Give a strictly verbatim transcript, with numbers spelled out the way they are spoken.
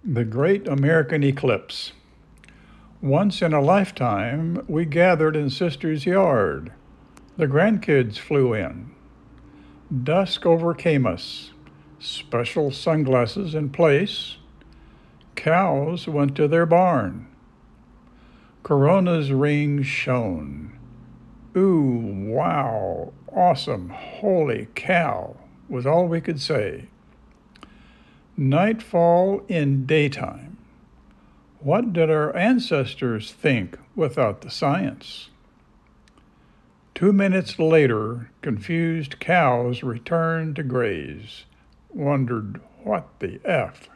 The Great American Eclipse. Once in a lifetime, we gathered in Sister's yard. The grandkids flew in. Dusk overcame us. Special sunglasses in place. Cows went to their barn. Corona's ring shone. Ooh, wow, awesome, holy cow, was all we could say. Nightfall in daytime. What did our ancestors think without the science? Two minutes later, confused cows returned to graze, wondered what the F